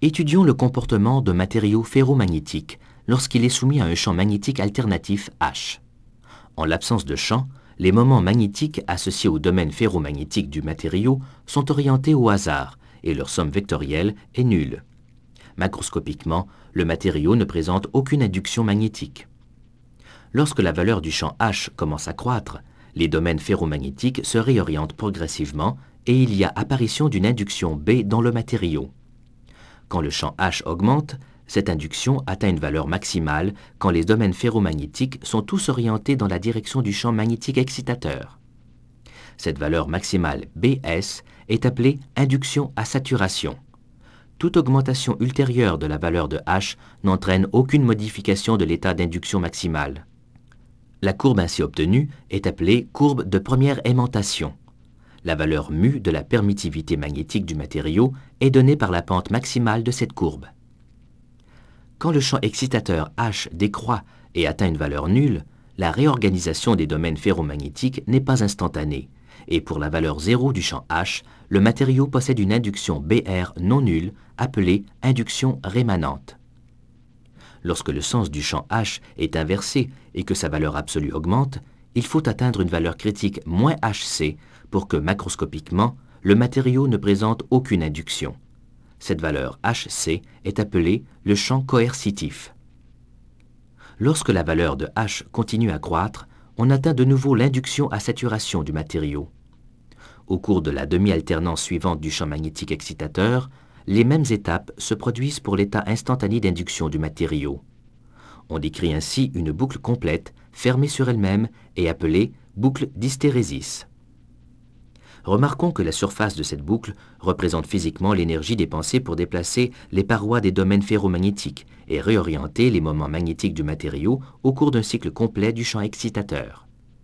Étudions le comportement d'un matériau ferromagnétique lorsqu'il est soumis à un champ magnétique alternatif H. En l'absence de champ, les moments magnétiques associés au domaine ferromagnétique du matériau sont orientés au hasard et leur somme vectorielle est nulle. Macroscopiquement, le matériau ne présente aucune induction magnétique. Lorsque la valeur du champ H commence à croître, les domaines ferromagnétiques se réorientent progressivement et il y a apparition d'une induction B dans le matériau. Quand le champ H augmente, cette induction atteint une valeur maximale quand les domaines ferromagnétiques sont tous orientés dans la direction du champ magnétique excitateur. Cette valeur maximale Bs est appelée induction à saturation. Toute augmentation ultérieure de la valeur de H n'entraîne aucune modification de l'état d'induction maximale. La courbe ainsi obtenue est appelée courbe de première aimantation. La valeur μ de la permittivité magnétique du matériau est donnée par la pente maximale de cette courbe. Quand le champ excitateur H décroît et atteint une valeur nulle, la réorganisation des domaines ferromagnétiques n'est pas instantanée, et pour la valeur 0 du champ H, le matériau possède une induction Br non nulle, appelée induction rémanente. Lorsque le sens du champ H est inversé et que sa valeur absolue augmente, il faut atteindre une valeur critique moins Hc pour que, macroscopiquement, le matériau ne présente aucune induction. Cette valeur Hc est appelée le champ coercitif. Lorsque la valeur de H continue à croître, on atteint de nouveau l'induction à saturation du matériau. Au cours de la demi-alternance suivante du champ magnétique excitateur, les mêmes étapes se produisent pour l'état instantané d'induction du matériau. On décrit ainsi une boucle complète, fermée sur elle-même et appelée boucle d'hystérésis. Remarquons que la surface de cette boucle représente physiquement l'énergie dépensée pour déplacer les parois des domaines ferromagnétiques et réorienter les moments magnétiques du matériau au cours d'un cycle complet du champ excitateur.